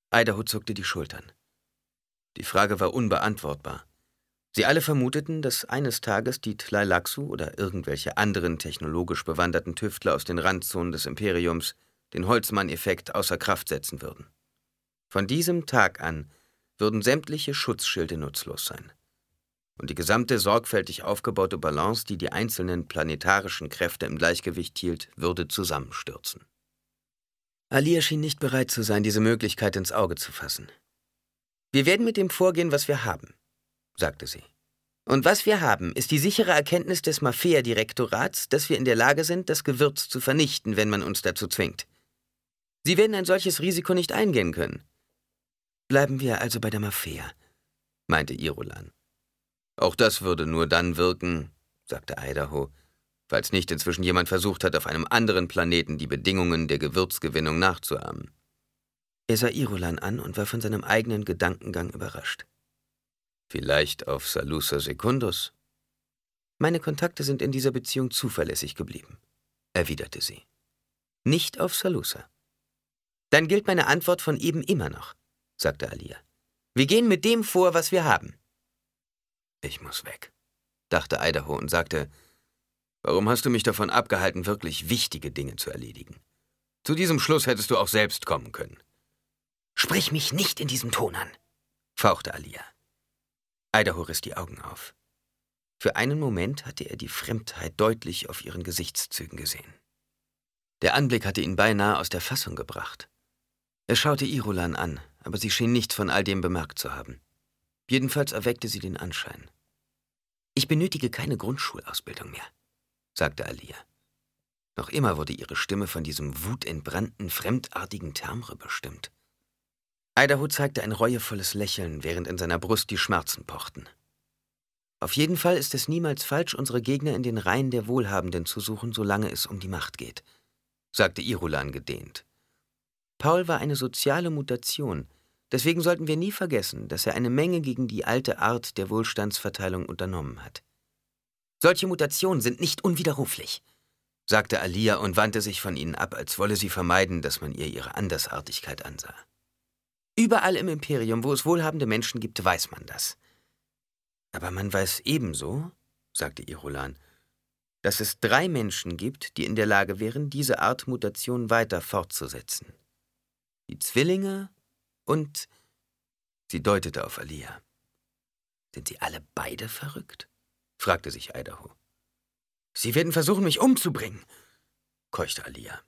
Idaho zuckte die Schultern. Die Frage war unbeantwortbar. Sie alle vermuteten, dass eines Tages die Tleilaxu oder irgendwelche anderen technologisch bewanderten Tüftler aus den Randzonen des Imperiums den Holzmann-Effekt außer Kraft setzen würden. Von diesem Tag an würden sämtliche Schutzschilde nutzlos sein. Und die gesamte sorgfältig aufgebaute Balance, die die einzelnen planetarischen Kräfte im Gleichgewicht hielt, würde zusammenstürzen. Alia schien nicht bereit zu sein, diese Möglichkeit ins Auge zu fassen. »Wir werden mit dem vorgehen, was wir haben«, sagte sie. »Und was wir haben, ist die sichere Erkenntnis des Mafea-Direktorats, dass wir in der Lage sind, das Gewürz zu vernichten, wenn man uns dazu zwingt. Sie werden ein solches Risiko nicht eingehen können.« »Bleiben wir also bei der Mafea«, meinte Irulan. »Auch das würde nur dann wirken«, sagte Idaho, »falls nicht inzwischen jemand versucht hat, auf einem anderen Planeten die Bedingungen der Gewürzgewinnung nachzuahmen.« Er sah Irulan an und war von seinem eigenen Gedankengang überrascht. »Vielleicht auf Salusa Secundus?« »Meine Kontakte sind in dieser Beziehung zuverlässig geblieben«, erwiderte sie. »Nicht auf Salusa.« »Dann gilt meine Antwort von eben immer noch«, sagte Alia. »Wir gehen mit dem vor, was wir haben.« »Ich muss weg«, dachte Idaho und sagte, »Warum hast du mich davon abgehalten, wirklich wichtige Dinge zu erledigen? Zu diesem Schluss hättest du auch selbst kommen können.« »Sprich mich nicht in diesem Ton an«, fauchte Alia. Idaho riss die Augen auf. Für einen Moment hatte er die Fremdheit deutlich auf ihren Gesichtszügen gesehen. Der Anblick hatte ihn beinahe aus der Fassung gebracht. Er schaute Irulan an, aber sie schien nichts von all dem bemerkt zu haben. Jedenfalls erweckte sie den Anschein. »Ich benötige keine Grundschulausbildung mehr«, sagte Alia. Noch immer wurde ihre Stimme von diesem wutentbrannten, fremdartigen Timbre bestimmt. Idaho zeigte ein reuevolles Lächeln, während in seiner Brust die Schmerzen pochten. »Auf jeden Fall ist es niemals falsch, unsere Gegner in den Reihen der Wohlhabenden zu suchen, solange es um die Macht geht«, sagte Irulan gedehnt. »Paul war eine soziale Mutation. Deswegen sollten wir nie vergessen, dass er eine Menge gegen die alte Art der Wohlstandsverteilung unternommen hat. Solche Mutationen sind nicht unwiderruflich«, sagte Alia und wandte sich von ihnen ab, als wolle sie vermeiden, dass man ihr ihre Andersartigkeit ansah. »Überall im Imperium, wo es wohlhabende Menschen gibt, weiß man das. Aber man weiß ebenso«, sagte Irulan, »dass es 3 Menschen gibt, die in der Lage wären, diese Art Mutation weiter fortzusetzen. Die Zwillinge und...« Sie deutete auf Alia. »Sind sie alle beide verrückt?« fragte sich Idaho. »Sie werden versuchen, mich umzubringen«, keuchte Alia.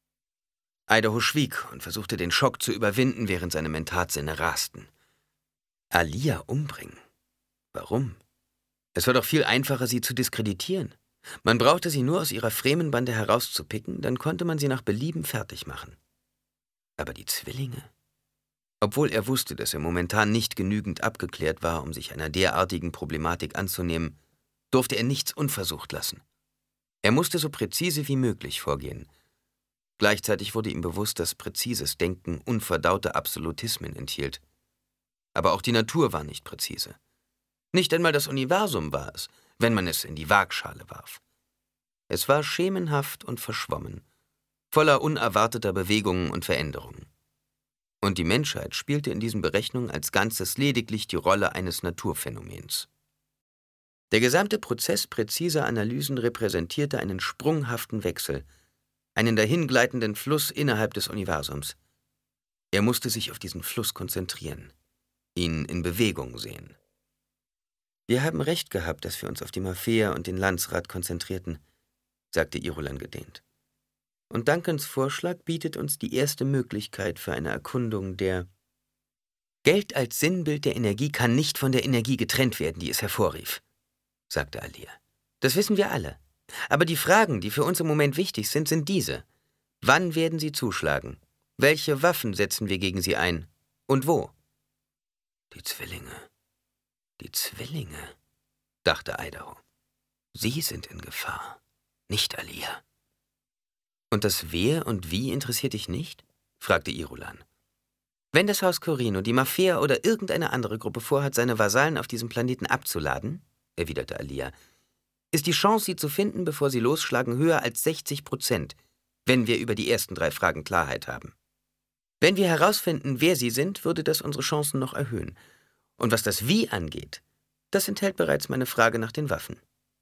Idaho schwieg und versuchte, den Schock zu überwinden, während seine Mentatsinne rasten. Alia umbringen? Warum? Es war doch viel einfacher, sie zu diskreditieren. Man brauchte sie nur aus ihrer Fremenbande herauszupicken, dann konnte man sie nach Belieben fertig machen. Aber die Zwillinge? Obwohl er wusste, dass er momentan nicht genügend abgeklärt war, um sich einer derartigen Problematik anzunehmen, durfte er nichts unversucht lassen. Er musste so präzise wie möglich vorgehen. Gleichzeitig wurde ihm bewusst, dass präzises Denken unverdaute Absolutismen enthielt. Aber auch die Natur war nicht präzise. Nicht einmal das Universum war es, wenn man es in die Waagschale warf. Es war schemenhaft und verschwommen, voller unerwarteter Bewegungen und Veränderungen. Und die Menschheit spielte in diesen Berechnungen als Ganzes lediglich die Rolle eines Naturphänomens. Der gesamte Prozess präziser Analysen repräsentierte einen sprunghaften Wechsel, einen dahingleitenden Fluss innerhalb des Universums. Er musste sich auf diesen Fluss konzentrieren, ihn in Bewegung sehen. »Wir haben recht gehabt, dass wir uns auf die Mafea und den Landsrat konzentrierten«, sagte Irulan gedehnt. »Und Duncans Vorschlag bietet uns die erste Möglichkeit für eine Erkundung der... Geld als Sinnbild der Energie kann nicht von der Energie getrennt werden, die es hervorrief«, sagte Alia. »Das wissen wir alle. Aber die Fragen, die für uns im Moment wichtig sind, sind diese. Wann werden sie zuschlagen? Welche Waffen setzen wir gegen sie ein? Und wo?« »Die Zwillinge«, dachte Idaho. »Sie sind in Gefahr, nicht Alia.« »Und das Wer und Wie interessiert dich nicht?« fragte Irulan. »Wenn das Haus Corino, die Mafea oder irgendeine andere Gruppe vorhat, seine Vasallen auf diesem Planeten abzuladen«, erwiderte Alia, »ist die Chance, sie zu finden, bevor sie losschlagen, höher als 60%, wenn wir über die ersten 3 Fragen Klarheit haben.« Wenn wir herausfinden, wer sie sind, würde das unsere Chancen noch erhöhen. Und was das Wie angeht, das enthält bereits meine Frage nach den Waffen.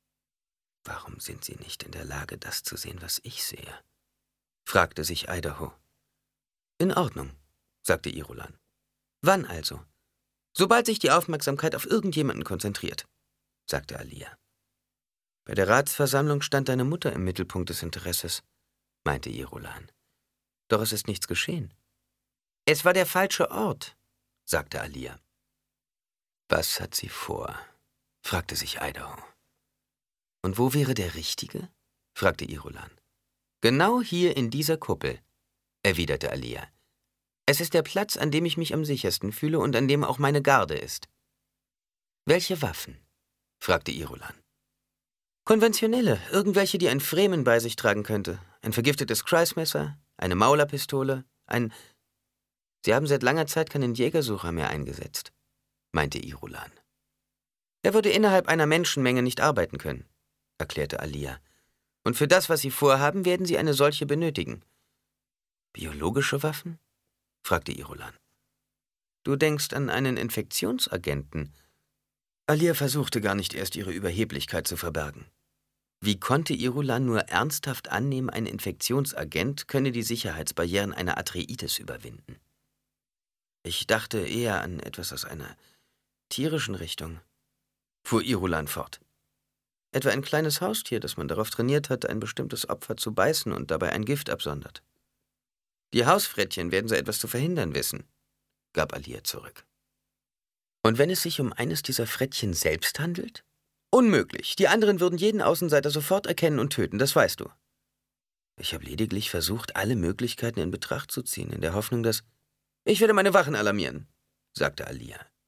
»Warum sind Sie nicht in der Lage, das zu sehen, was ich sehe?« fragte sich Idaho. »In Ordnung«, sagte Irulan. »Wann also?« »Sobald sich die Aufmerksamkeit auf irgendjemanden konzentriert«, sagte Alia. »Bei der Ratsversammlung stand deine Mutter im Mittelpunkt des Interesses«, meinte Irulan. »Doch es ist nichts geschehen.« »Es war der falsche Ort«, sagte Alia. »Was hat sie vor?«, fragte sich Idaho. »Und wo wäre der Richtige?«, fragte Irulan. »Genau hier in dieser Kuppel«, erwiderte Alia. »Es ist der Platz, an dem ich mich am sichersten fühle und an dem auch meine Garde ist.« »Welche Waffen?«, fragte Irulan. »Konventionelle, irgendwelche, die ein Fremen bei sich tragen könnte. Ein vergiftetes Kreismesser, eine Maulerpistole, ein... Sie haben seit langer Zeit keinen Jägersucher mehr eingesetzt«, meinte Irulan. »Er würde innerhalb einer Menschenmenge nicht arbeiten können«, erklärte Alia. »Und für das, was Sie vorhaben, werden Sie eine solche benötigen.« »Biologische Waffen?«, fragte Irulan. »Du denkst an einen Infektionsagenten?« Alia versuchte gar nicht erst, ihre Überheblichkeit zu verbergen. Wie konnte Irulan nur ernsthaft annehmen, ein Infektionsagent könne die Sicherheitsbarrieren einer Atreides überwinden? »Ich dachte eher an etwas aus einer tierischen Richtung«, fuhr Irulan fort. »Etwa ein kleines Haustier, das man darauf trainiert hat, ein bestimmtes Opfer zu beißen und dabei ein Gift absondert. Die Hausfrettchen werden so etwas zu verhindern wissen«, gab Alia zurück. »Und wenn es sich um eines dieser Frettchen selbst handelt?« »Unmöglich. Die anderen würden jeden Außenseiter sofort erkennen und töten, das weißt du.« »Ich habe lediglich versucht, alle Möglichkeiten in Betracht zu ziehen, in der Hoffnung, dass...« »Ich werde meine Wachen alarmieren«, sagte Alia.